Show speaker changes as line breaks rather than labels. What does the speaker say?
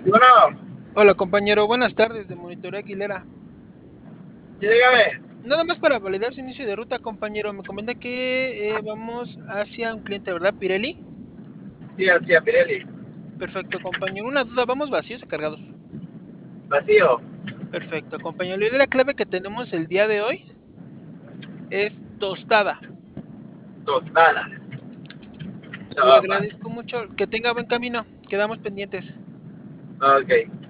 Y bueno,
Hola compañero, buenas tardes de Monitoreo Aguilera.
sí, dígame.
Nada más para validar su inicio de ruta, compañero. Me comenta que vamos hacia un cliente, ¿verdad? Pirelli.
Sí, hacia Pirelli.
Perfecto, compañero. Una duda, ¿vamos vacíos o cargados?
Vacío.
Perfecto, compañero. La idea clave que tenemos el día de hoy es tostada.
Tostada.
Le
Sopa.
agradezco mucho. Que tenga buen camino. Quedamos pendientes.
Ok.